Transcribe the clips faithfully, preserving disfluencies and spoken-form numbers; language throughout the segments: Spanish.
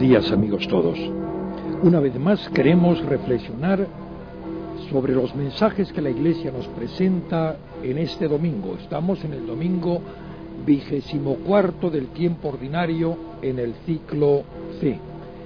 días, amigos todos. Una vez más queremos reflexionar sobre los mensajes que la Iglesia nos presenta en este domingo. Estamos en el domingo vigésimo cuarto del tiempo ordinario en el ciclo C.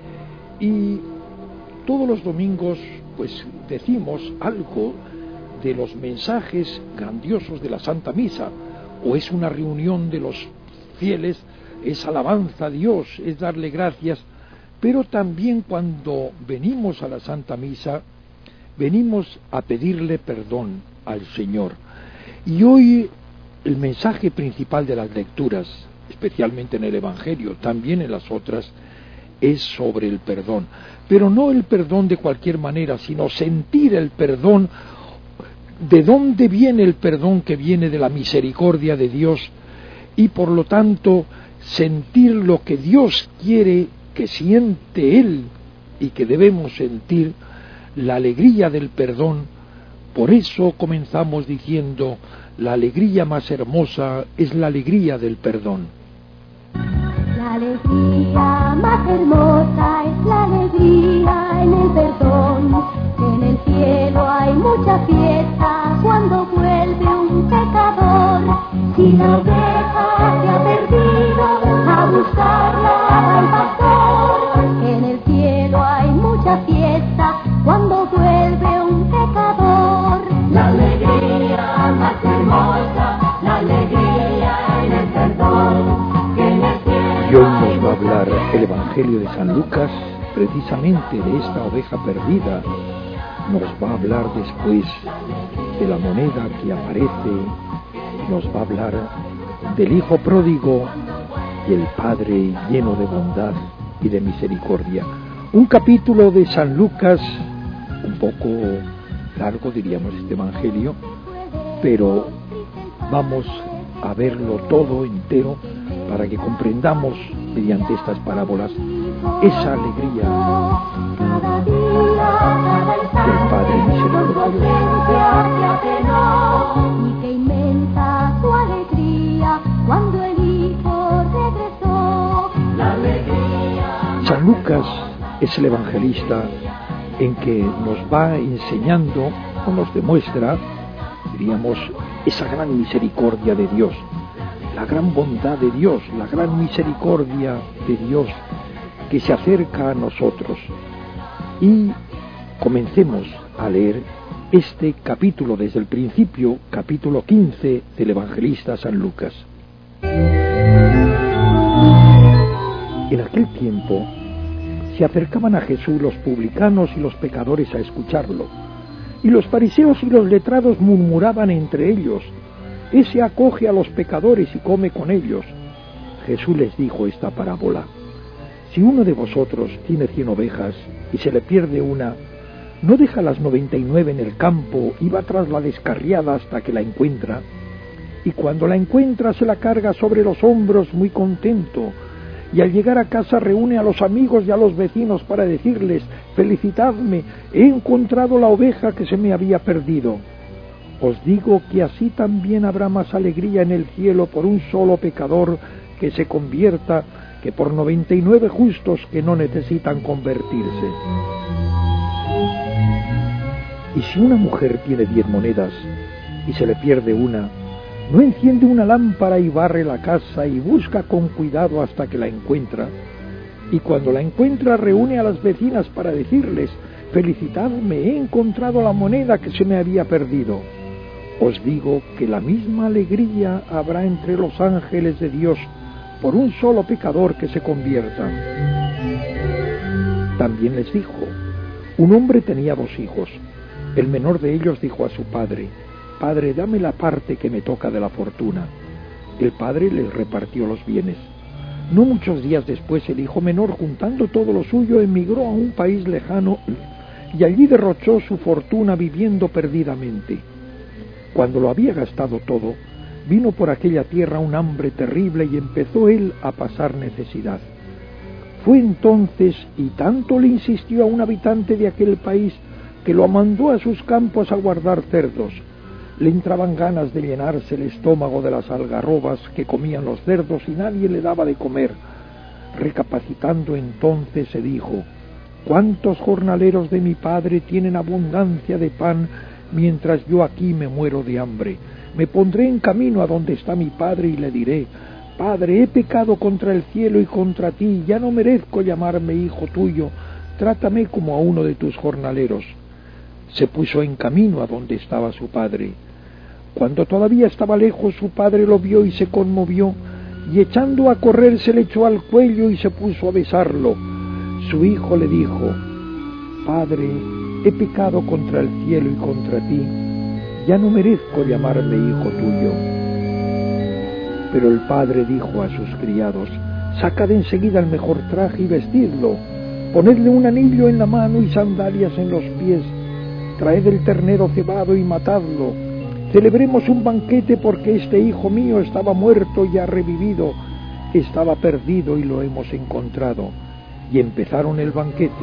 Y todos los domingos pues decimos algo de los mensajes grandiosos de la Santa Misa, o es una reunión de los fieles, es alabanza a Dios, es darle gracias, pero también cuando venimos a la Santa Misa, venimos a pedirle perdón al Señor. Y hoy el mensaje principal de las lecturas, especialmente en el Evangelio, también en las otras, es sobre el perdón. Pero no el perdón de cualquier manera, sino sentir el perdón. ¿De dónde viene el perdón? Que viene de la misericordia de Dios, y por lo tanto sentir lo que Dios quiere que siente Él y que debemos sentir, la alegría del perdón. Por eso comenzamos diciendo: la alegría más hermosa es la alegría del perdón. La alegría más hermosa es la alegría en el perdón. En el cielo hay mucha fiesta cuando vuelve un pecador. Si la oveja se ha perdido, a buscarla al pastor. En el cielo hay mucha fiesta cuando vuelve un pecador. La alegría más hermosa, la alegría en el perdón. Y hoy nos va a hablar el Evangelio de San Lucas precisamente de esta oveja perdida. Nos va a hablar después de la moneda que aparece, nos va a hablar del hijo pródigo y el Padre lleno de bondad y de misericordia. Un capítulo de San Lucas, un poco largo diríamos este Evangelio, pero vamos a verlo todo entero para que comprendamos mediante estas parábolas esa alegría del Padre misericordioso. Y qué inmensa su alegría cuando el Hijo regresó. La alegría. San Lucas es el evangelista en que nos va enseñando o nos demuestra, diríamos, esa gran misericordia de Dios, la gran bondad de Dios, la gran misericordia de Dios que se acerca a nosotros. Y comencemos a leer este capítulo desde el principio, capítulo quince del evangelista San Lucas. En aquel tiempo se acercaban a Jesús los publicanos y los pecadores a escucharlo, y los fariseos y los letrados murmuraban entre ellos: ese acoge a los pecadores y come con ellos. Jesús les dijo esta parábola: si uno de vosotros tiene cien ovejas y se le pierde una, ¿no deja las noventa y nueve en el campo y va tras la descarriada hasta que la encuentra? Y cuando la encuentra se la carga sobre los hombros muy contento, y al llegar a casa reúne a los amigos y a los vecinos para decirles: felicitadme, he encontrado la oveja que se me había perdido. Os digo que así también habrá más alegría en el cielo por un solo pecador que se convierta que por noventa y nueve justos que no necesitan convertirse. Y si una mujer tiene diez monedas y se le pierde una, ¿no enciende una lámpara y barre la casa y busca con cuidado hasta que la encuentra? Y cuando la encuentra reúne a las vecinas para decirles: felicitadme, he encontrado la moneda que se me había perdido. Os digo que la misma alegría habrá entre los ángeles de Dios por un solo pecador que se convierta. También les dijo: un hombre tenía dos hijos. El menor de ellos dijo a su padre: Padre, dame la parte que me toca de la fortuna. El padre les repartió los bienes. No muchos días después, el hijo menor, juntando todo lo suyo, emigró a un país lejano y allí derrochó su fortuna viviendo perdidamente. Cuando lo había gastado todo, vino por aquella tierra un hambre terrible y empezó él a pasar necesidad. Fue entonces y tanto le insistió a un habitante de aquel país que lo mandó a sus campos a guardar cerdos. Le entraban ganas de llenarse el estómago de las algarrobas que comían los cerdos y nadie le daba de comer. Recapacitando entonces se dijo: ¿cuántos jornaleros de mi padre tienen abundancia de pan, mientras yo aquí me muero de hambre? Me pondré en camino a donde está mi padre y le diré: Padre, he pecado contra el cielo y contra ti, ya no merezco llamarme hijo tuyo, trátame como a uno de tus jornaleros. Se puso en camino a donde estaba su padre. Cuando todavía estaba lejos, su padre lo vio y se conmovió, y echando a correr se le echó al cuello y se puso a besarlo. Su hijo le dijo: Padre, he pecado contra el cielo y contra ti, ya no merezco llamarme hijo tuyo. Pero el padre dijo a sus criados: sacad enseguida el mejor traje y vestidlo, ponedle un anillo en la mano y sandalias en los pies, traed el ternero cebado y matadlo, celebremos un banquete, porque este hijo mío estaba muerto y ha revivido, estaba perdido y lo hemos encontrado. Y empezaron el banquete.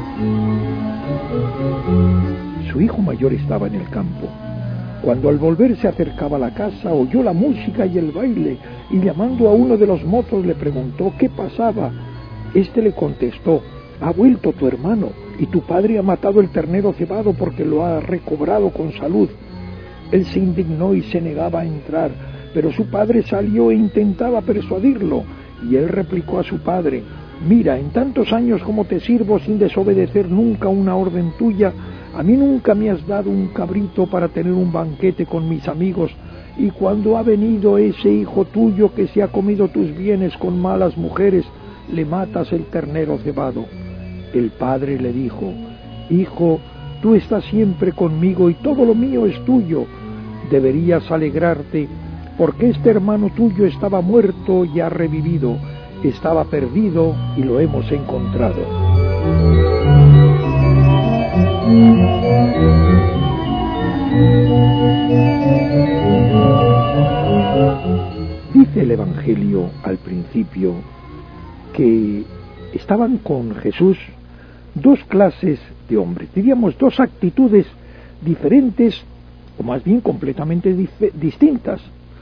Su hijo mayor estaba en el campo. Cuando al volver se acercaba a la casa, oyó la música y el baile, y llamando a uno de los mozos le preguntó qué pasaba. Este le contestó: ha vuelto tu hermano, y tu padre ha matado el ternero cebado porque lo ha recobrado con salud. Él se indignó y se negaba a entrar, pero su padre salió e intentaba persuadirlo, y él replicó a su padre: mira, en tantos años como te sirvo sin desobedecer nunca una orden tuya, a mí nunca me has dado un cabrito para tener un banquete con mis amigos, y cuando ha venido ese hijo tuyo que se ha comido tus bienes con malas mujeres, le matas el ternero cebado. El padre le dijo: hijo, tú estás siempre conmigo y todo lo mío es tuyo. Deberías alegrarte, porque este hermano tuyo estaba muerto y ha revivido, estaba perdido y lo hemos encontrado. Dice el Evangelio al principio que estaban con Jesús dos clases de hombres, diríamos dos actitudes diferentes, o más bien completamente dif- distintas.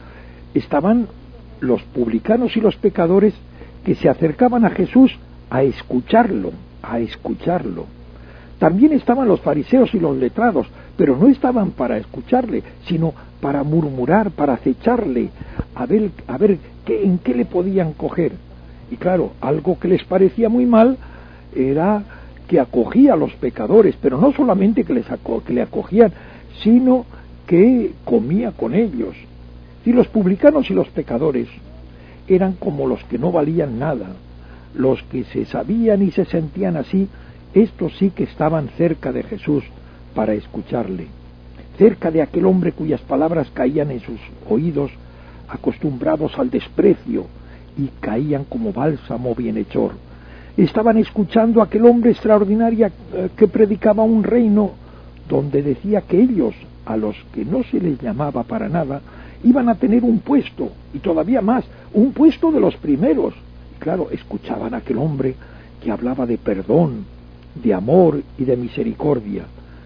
Estaban los publicanos y los pecadores que se acercaban a Jesús a escucharlo, a escucharlo. También estaban los fariseos y los letrados, pero no estaban para escucharle, sino para murmurar, para acecharle, a ver, a ver qué, en qué le podían coger. Y claro, algo que les parecía muy mal era que acogía a los pecadores, pero no solamente que, les aco- que le acogían, sino que comía con ellos. Y los publicanos y los pecadores eran como los que no valían nada, los que se sabían y se sentían así. Estos sí que estaban cerca de Jesús para escucharle, cerca de aquel hombre cuyas palabras caían en sus oídos, acostumbrados al desprecio, y caían como bálsamo bienhechor. Estaban escuchando a aquel hombre extraordinario que predicaba un reino donde decía que ellos, a los que no se les llamaba para nada, iban a tener un puesto, y todavía más, un puesto de los primeros. Y claro, escuchaban a aquel hombre que hablaba de perdón, de amor y de misericordia.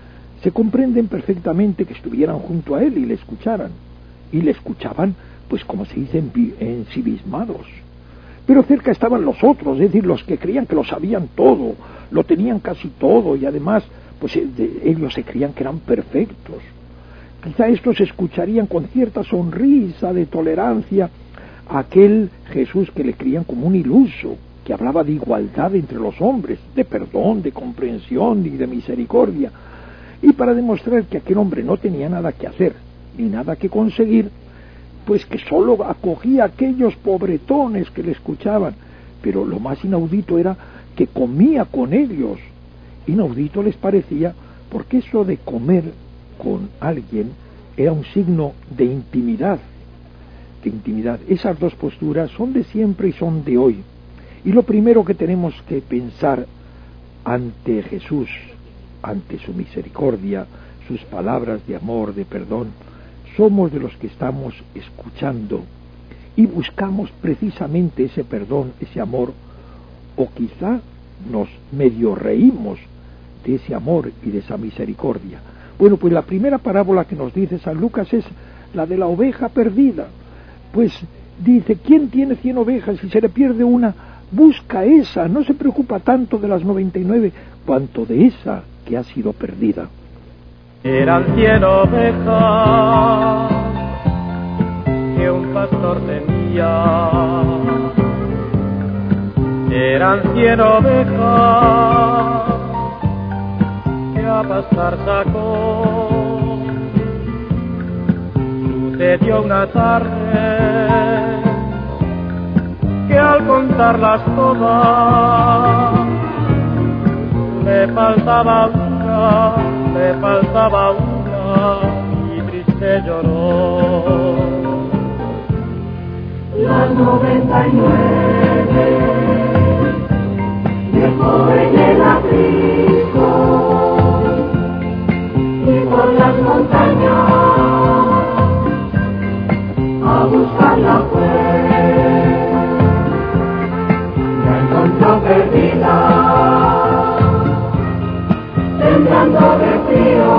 Se comprenden perfectamente que estuvieran junto a él y le escucharan, y le escuchaban, pues como se dice, ensimismados. Pero cerca estaban los otros, es decir, los que creían que lo sabían todo, lo tenían casi todo, y además, pues ellos se creían que eran perfectos. Quizá estos escucharían con cierta sonrisa de tolerancia a aquel Jesús que le creían como un iluso, que hablaba de igualdad entre los hombres, de perdón, de comprensión y de misericordia. Y para demostrar que aquel hombre no tenía nada que hacer, ni nada que conseguir, pues que solo acogía a aquellos pobretones que le escuchaban. Pero lo más inaudito era que comía con ellos. Inaudito les parecía, porque eso de comer con alguien era un signo de intimidad, de intimidad. Esas dos posturas son de siempre y son de hoy. Y lo primero que tenemos que pensar ante Jesús, ante su misericordia, sus palabras de amor, de perdón, somos de los que estamos escuchando y buscamos precisamente ese perdón, ese amor, o quizá nos medio reímos de ese amor y de esa misericordia. Bueno, pues la primera parábola que nos dice San Lucas es la de la oveja perdida. Pues dice: ¿quién tiene cien ovejas y se le pierde una? busca esa, no se preocupa tanto de las noventa y nueve, cuanto de esa que ha sido perdida. Eran cien ovejas que un pastor tenía, eran cien ovejas que a pastar sacó. Sucedió una tarde que al contarlas todas me faltaba una, me faltaba una y triste lloró. Las noventa y nueve dejó en el aprisco y por las montañas a buscarla fue. La encontró perdida, temblando de frío,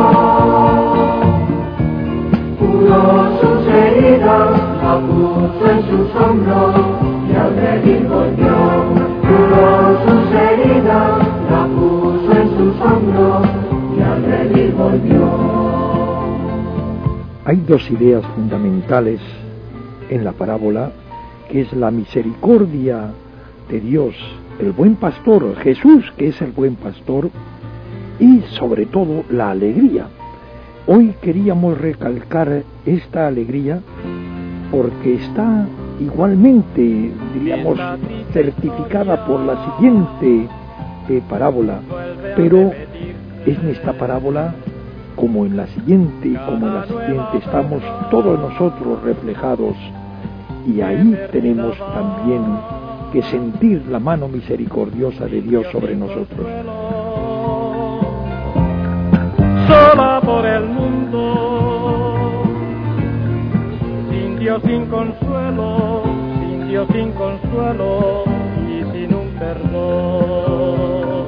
curó sus heridas, la puso en sus hombros y al venir volvió. Curó sus heridas, la puso en sus hombros y al venir volvió. Hay dos ideas fundamentales en la parábola, que es la misericordia de Dios, el buen pastor, Jesús, que es el buen pastor, y sobre todo la alegría. Hoy queríamos recalcar esta alegría porque está igualmente, diríamos, certificada por la siguiente eh, parábola, pero en esta parábola, como en la siguiente y como en la siguiente, estamos todos nosotros reflejados, y ahí tenemos también que sentir la mano misericordiosa de Dios sobre nosotros. Sola por el mundo, sin Dios, sin consuelo, sin Dios, sin consuelo y sin un perdón.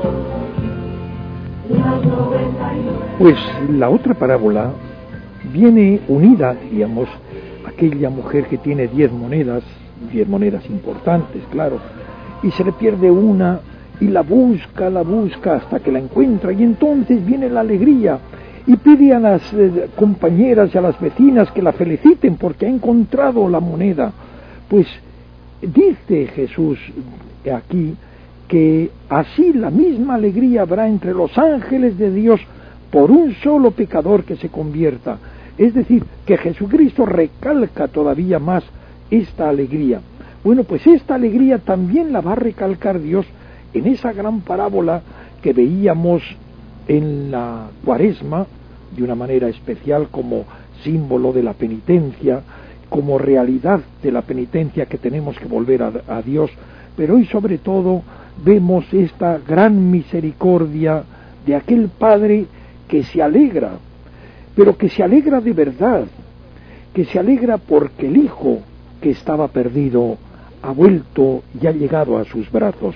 Pues la otra parábola viene unida, digamos, aquella mujer que tiene diez monedas, diez monedas importantes, claro, y se le pierde una y la busca, la busca hasta que la encuentra, y entonces viene la alegría y pide a las eh, compañeras y a las vecinas que la feliciten porque ha encontrado la moneda. Pues dice Jesús aquí que así la misma alegría habrá entre los ángeles de Dios por un solo pecador que se convierta. Es decir, que Jesucristo recalca todavía más esta alegría. Bueno, pues esta alegría también la va a recalcar Dios en esa gran parábola que veíamos en la Cuaresma, de una manera especial como símbolo de la penitencia, como realidad de la penitencia que tenemos que volver a, a Dios, pero hoy sobre todo vemos esta gran misericordia de aquel Padre que se alegra, pero que se alegra de verdad, que se alegra porque el Hijo que estaba perdido ha vuelto y ha llegado a sus brazos.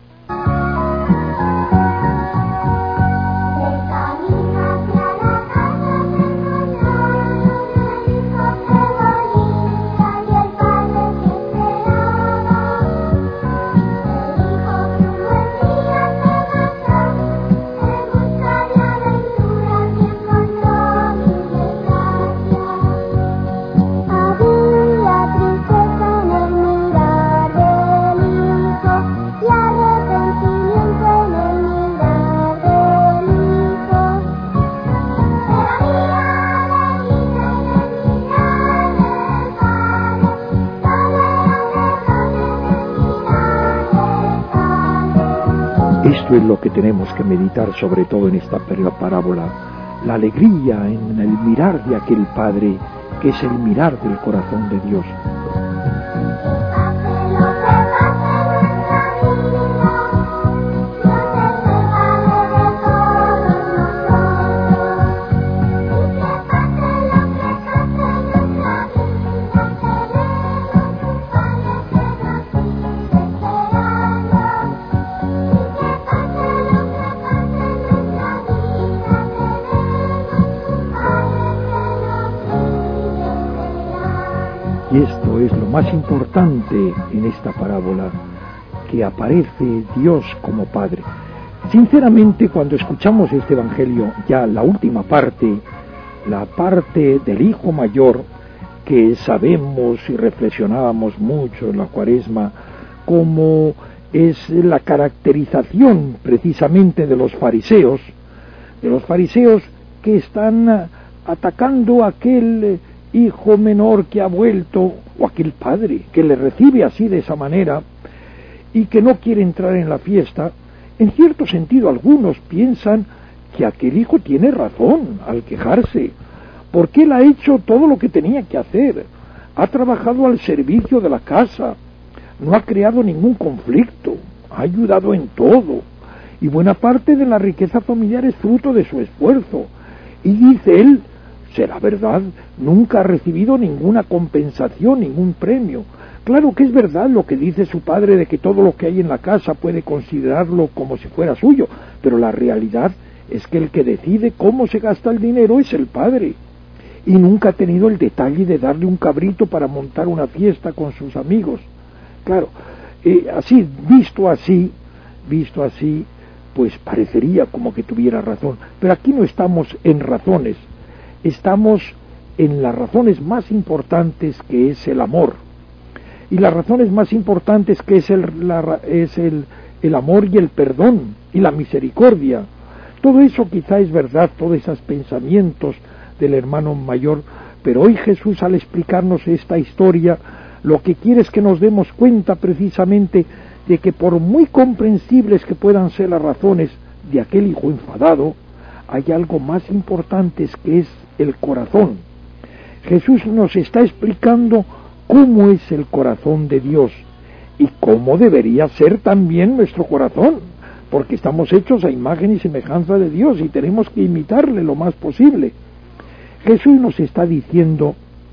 Esto es lo que tenemos que meditar sobre todo en esta parábola, la alegría en el mirar de aquel Padre que es el mirar del corazón de Dios. Y esto es lo más importante en esta parábola, que aparece Dios como Padre. Sinceramente, cuando escuchamos este Evangelio, ya la última parte, la parte del Hijo Mayor, que sabemos y reflexionábamos mucho en la Cuaresma, como es la caracterización precisamente de los fariseos, de los fariseos que están atacando a aquel hijo menor que ha vuelto, o aquel padre que le recibe así de esa manera, y que no quiere entrar en la fiesta. En cierto sentido, algunos piensan que aquel hijo tiene razón al quejarse, porque él ha hecho todo lo que tenía que hacer, ha trabajado al servicio de la casa, no ha creado ningún conflicto, ha ayudado en todo, y buena parte de la riqueza familiar es fruto de su esfuerzo. Y dice él, será verdad, nunca ha recibido ninguna compensación, ningún premio. Claro que es verdad lo que dice su padre de que todo lo que hay en la casa puede considerarlo como si fuera suyo, pero la realidad es que el que decide cómo se gasta el dinero es el padre. Y nunca ha tenido el detalle de darle un cabrito para montar una fiesta con sus amigos. Claro, eh, así, visto así, visto así, pues parecería como que tuviera razón. Pero aquí no estamos en razones, estamos en las razones más importantes, que es el amor. Y las razones más importantes, que es el, la, es el, el amor y el perdón y la misericordia. Todo eso quizá es verdad, todos esos pensamientos del hermano mayor, pero hoy Jesús, al explicarnos esta historia, lo que quiere es que nos demos cuenta precisamente de que por muy comprensibles que puedan ser las razones de aquel hijo enfadado, hay algo más importante, que es el corazón. Jesús nos está explicando cómo es el corazón de Dios y cómo debería ser también nuestro corazón, porque estamos hechos a imagen y semejanza de Dios y tenemos que imitarle lo más posible. Jesús nos está diciendo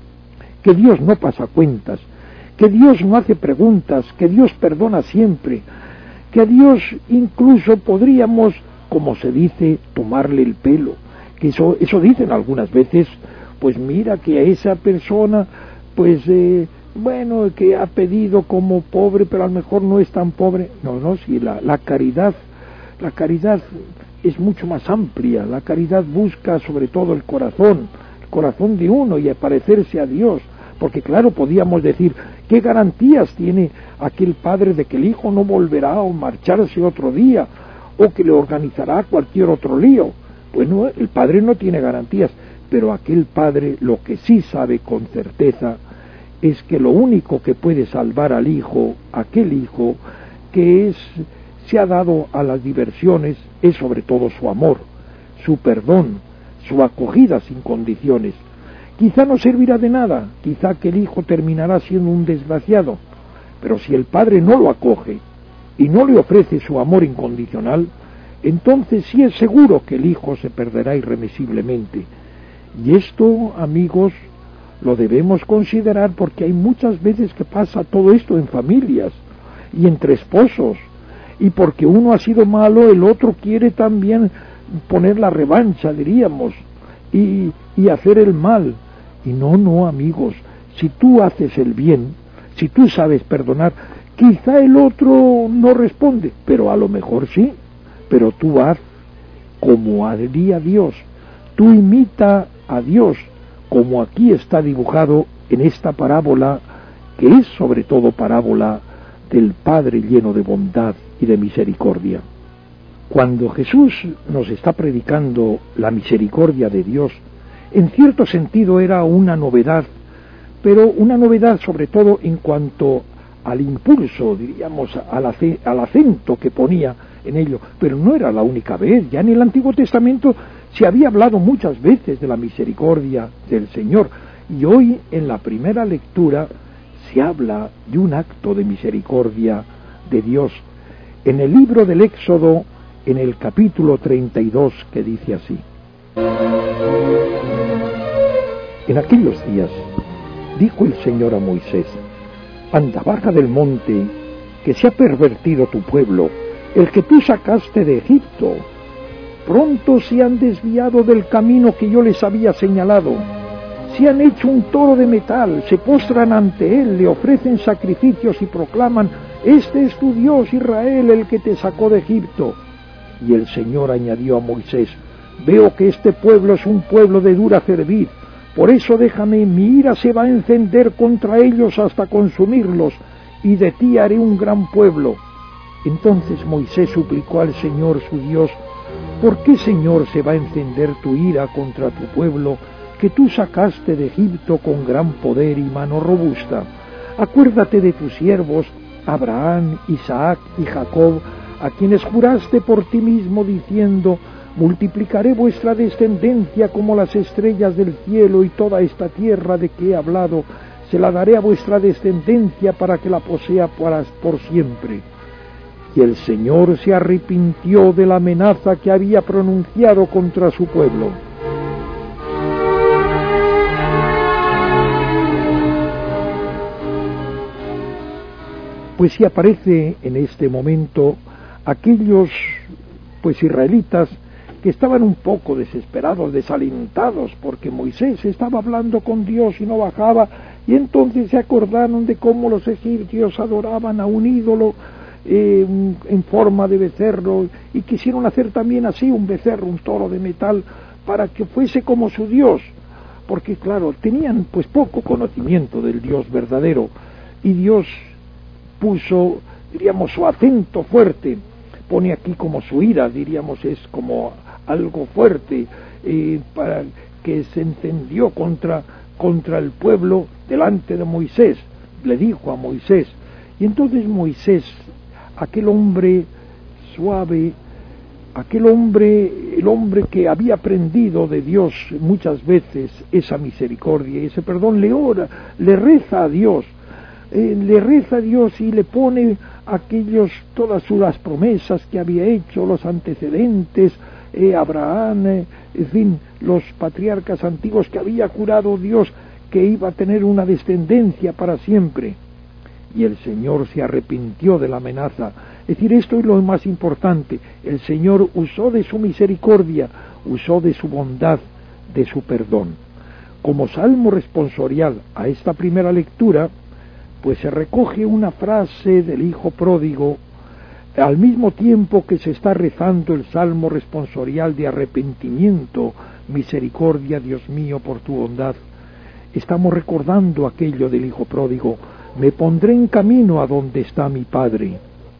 que Dios no pasa cuentas, que Dios no hace preguntas, que Dios perdona siempre, que a Dios incluso podríamos, como se dice, tomarle el pelo, que eso, eso dicen algunas veces, pues mira que a esa persona, pues eh, bueno, que ha pedido como pobre, pero a lo mejor no es tan pobre. No, no, si la, la caridad, la caridad es mucho más amplia, la caridad busca sobre todo el corazón, el corazón de uno y parecerse a Dios. Porque claro, podíamos decir, ¿qué garantías tiene aquel padre de que el hijo no volverá o marcharse otro día, o que le organizará cualquier otro lío? Pues no, el padre no tiene garantías, pero aquel padre lo que sí sabe con certeza es que lo único que puede salvar al hijo, aquel hijo que es, se ha dado a las diversiones, es sobre todo su amor, su perdón, su acogida sin condiciones. Quizá no servirá de nada, quizá que el hijo terminará siendo un desgraciado, pero si el padre no lo acoge y no le ofrece su amor incondicional, entonces sí es seguro que el hijo se perderá irremisiblemente. Y esto, amigos, lo debemos considerar porque hay muchas veces que pasa todo esto en familias y entre esposos, y porque uno ha sido malo, el otro quiere también poner la revancha, diríamos, y, y hacer el mal. Y no, no, amigos, si tú haces el bien, si tú sabes perdonar, quizá el otro no responde, pero a lo mejor sí, pero tú haz como haría Dios, tú imita a Dios, como aquí está dibujado en esta parábola, que es sobre todo parábola del Padre lleno de bondad y de misericordia. Cuando Jesús nos está predicando la misericordia de Dios, en cierto sentido era una novedad, pero una novedad sobre todo en cuanto al impulso, diríamos, al, ac al acento que ponía en ello, pero no era la única vez. Ya en el Antiguo Testamento se había hablado muchas veces de la misericordia del Señor, y hoy en la primera lectura se habla de un acto de misericordia de Dios. En el libro del Éxodo, en el capítulo treinta y dos, que dice así: en aquellos días dijo el Señor a Moisés: anda, baja del monte, que se ha pervertido tu pueblo, el que tú sacaste de Egipto. Pronto se han desviado del camino que yo les había señalado. Se han hecho un toro de metal, se postran ante él, le ofrecen sacrificios y proclaman: este es tu Dios Israel, el que te sacó de Egipto. Y el Señor añadió a Moisés, veo que este pueblo es un pueblo de dura cerviz, por eso déjame, mi ira se va a encender contra ellos hasta consumirlos, y de ti haré un gran pueblo. Entonces Moisés suplicó al Señor su Dios, ¿por qué, Señor, se va a encender tu ira contra tu pueblo, que tú sacaste de Egipto con gran poder y mano robusta? Acuérdate de tus siervos, Abraham, Isaac y Jacob, a quienes juraste por ti mismo diciendo, multiplicaré vuestra descendencia como las estrellas del cielo, y toda esta tierra de que he hablado se la daré a vuestra descendencia para que la posea por siempre. Y el Señor se arrepintió de la amenaza que había pronunciado contra su pueblo. Pues sí aparece en este momento aquellos pues israelitas que estaban un poco desesperados, desalentados, porque Moisés estaba hablando con Dios y no bajaba, y entonces se acordaron de cómo los egipcios adoraban a un ídolo eh, en forma de becerro, y quisieron hacer también así un becerro, un toro de metal, para que fuese como su Dios, porque claro, tenían pues poco conocimiento del Dios verdadero, y Dios puso, diríamos, su acento fuerte, pone aquí como su ira, diríamos, es como algo fuerte, eh, para que se encendió contra, contra el pueblo delante de Moisés, le dijo a Moisés, y entonces Moisés, aquel hombre suave, aquel hombre, el hombre que había aprendido de Dios muchas veces esa misericordia y ese perdón, le ora, le reza a Dios, eh, le reza a Dios y le pone aquellos, todas las promesas que había hecho, los antecedentes, eh, Abraham, eh, en fin, los patriarcas antiguos, que había jurado Dios que iba a tener una descendencia para siempre. Y el Señor se arrepintió de la amenaza. Es decir, esto es lo más importante, el Señor usó de su misericordia, usó de su bondad, de su perdón. Como salmo responsorial a esta primera lectura, pues se recoge una frase del Hijo Pródigo, al mismo tiempo que se está rezando el salmo responsorial de arrepentimiento, misericordia, Dios mío, por tu bondad. Estamos recordando aquello del Hijo Pródigo, me pondré en camino a donde está mi Padre.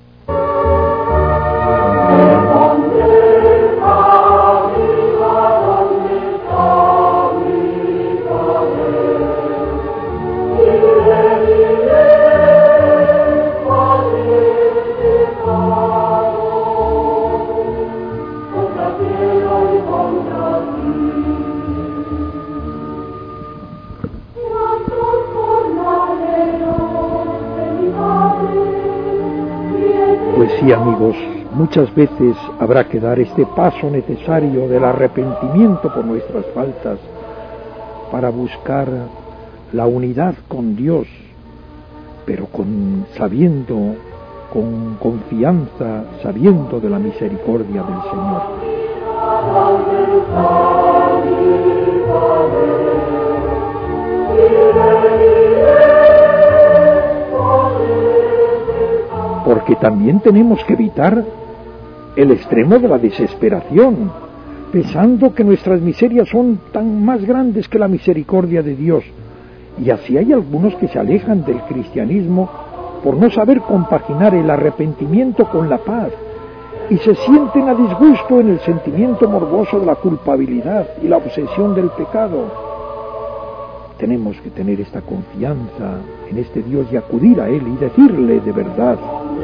Pues sí, amigos, muchas veces habrá que dar este paso necesario del arrepentimiento por nuestras faltas para buscar la unidad con Dios, pero con sabiendo, con confianza, sabiendo de la misericordia del Señor. Porque también tenemos que evitar el extremo de la desesperación, pensando que nuestras miserias son tan más grandes que la misericordia de Dios. Y así hay algunos que se alejan del cristianismo por no saber compaginar el arrepentimiento con la paz, y se sienten a disgusto en el sentimiento morboso de la culpabilidad y la obsesión del pecado. Tenemos que tener esta confianza en este Dios y acudir a Él y decirle de verdad: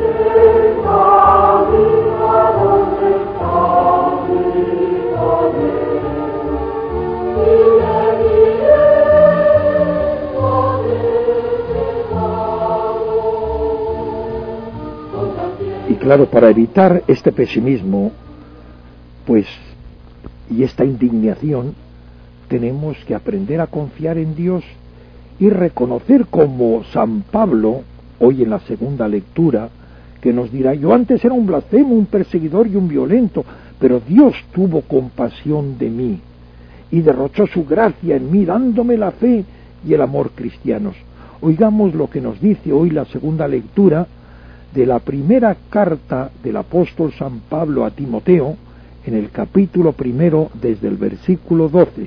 y claro, para evitar este pesimismo, pues, y esta indignación, tenemos que aprender a confiar en Dios y reconocer, como San Pablo, hoy en la segunda lectura, que nos dirá: yo antes era un blasfemo, un perseguidor y un violento, pero Dios tuvo compasión de mí y derrochó su gracia en mí, dándome la fe y el amor cristianos. Oigamos lo que nos dice hoy la segunda lectura de la primera carta del apóstol San Pablo a Timoteo, en el capítulo primero, desde el versículo doce.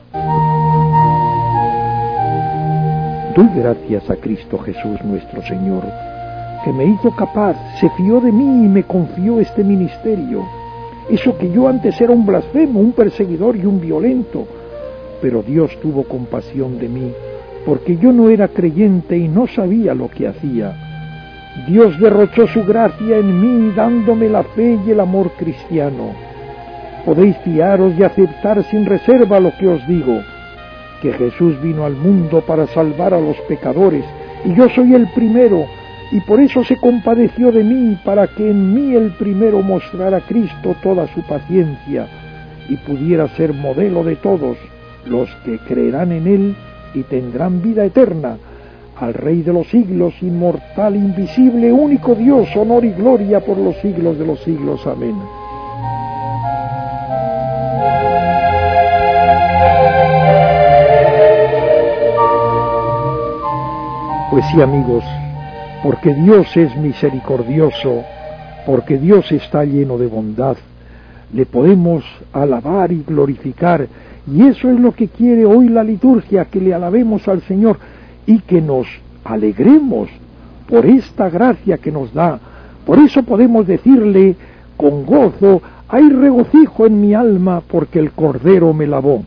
Doy gracias a Cristo Jesús nuestro Señor, que me hizo capaz, se fió de mí y me confió este ministerio. Eso que yo antes era un blasfemo, un perseguidor y un violento, pero Dios tuvo compasión de mí, porque yo no era creyente y no sabía lo que hacía. Dios derrochó su gracia en mí, dándome la fe y el amor cristiano. Podéis fiaros y aceptar sin reserva lo que os digo, que Jesús vino al mundo para salvar a los pecadores, y yo soy el primero, y por eso se compadeció de mí, para que en mí el primero mostrara a Cristo toda su paciencia, y pudiera ser modelo de todos los que creerán en Él y tendrán vida eterna. Al Rey de los siglos, inmortal, invisible, único Dios, honor y gloria por los siglos de los siglos. Amén. Pues sí, amigos, porque Dios es misericordioso, porque Dios está lleno de bondad, le podemos alabar y glorificar, y eso es lo que quiere hoy la liturgia, que le alabemos al Señor y que nos alegremos por esta gracia que nos da. Por eso podemos decirle con gozo: hay regocijo en mi alma, porque el Cordero me lavó.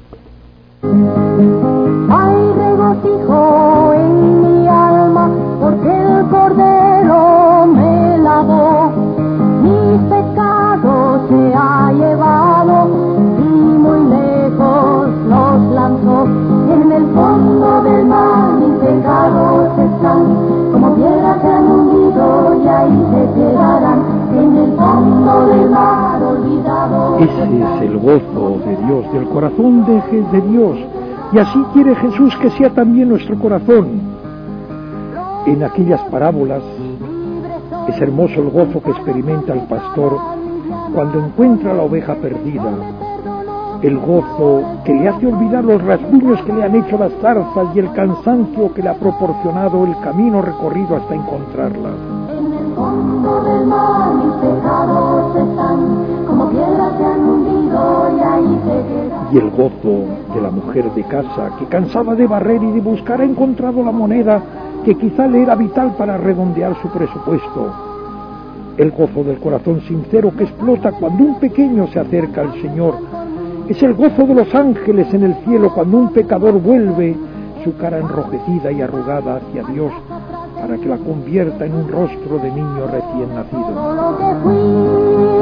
Hay regocijo en mi alma, porque el Cordero me lavó. Mis pecados se ha llevado y muy lejos los lanzó. En el fondo del mar mis pecados están, como piedras se han hundido y ahí se quedarán. En el fondo del mar olvidado. Ese es el gozo de Dios, del corazón de, de Dios. Y así quiere Jesús que sea también nuestro corazón. En aquellas parábolas es hermoso el gozo que experimenta el pastor cuando encuentra la oveja perdida. El gozo que le hace olvidar los rasguños que le han hecho las zarzas y el cansancio que le ha proporcionado el camino recorrido hasta encontrarla. En el fondo del mar mis pecados están, como piedras se han hundido y ahí se quedan. Y el gozo de la mujer de casa, que cansada de barrer y de buscar ha encontrado la moneda que quizá le era vital para redondear su presupuesto. El gozo del corazón sincero que explota cuando un pequeño se acerca al Señor. Es el gozo de los ángeles en el cielo cuando un pecador vuelve su cara enrojecida y arrugada hacia Dios para que la convierta en un rostro de niño recién nacido.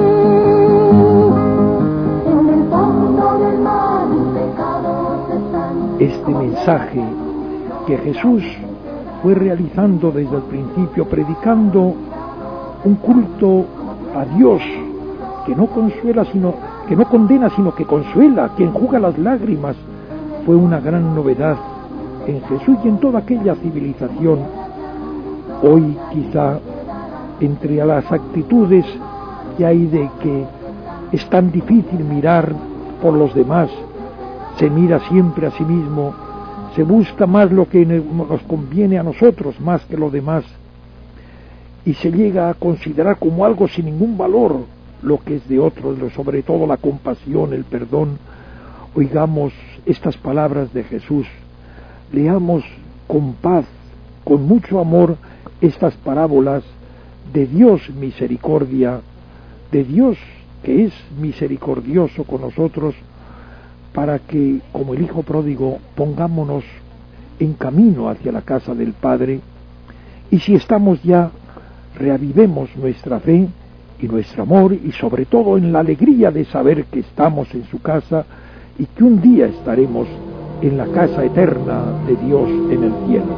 Este mensaje que Jesús fue realizando desde el principio, predicando un culto a Dios que no consuela, sino que no condena, sino que consuela, que enjuga las lágrimas, fue una gran novedad en Jesús y en toda aquella civilización. Hoy quizá entre las actitudes que hay de que es tan difícil mirar por los demás, se mira siempre a sí mismo, se busca más lo que nos conviene a nosotros más que lo demás, y se llega a considerar como algo sin ningún valor lo que es de otros, sobre todo la compasión, el perdón. Oigamos estas palabras de Jesús, leamos con paz, con mucho amor, estas parábolas de Dios misericordia, de Dios que es misericordioso con nosotros, para que, como el Hijo pródigo, pongámonos en camino hacia la casa del Padre, y si estamos ya, reavivemos nuestra fe y nuestro amor, y sobre todo en la alegría de saber que estamos en su casa y que un día estaremos en la casa eterna de Dios en el cielo.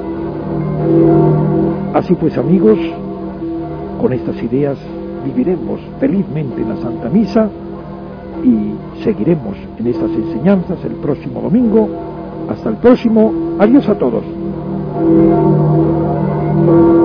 Así pues, amigos, con estas ideas viviremos felizmente en la Santa Misa y seguiremos en estas enseñanzas el próximo domingo. Hasta el próximo. Adiós a todos.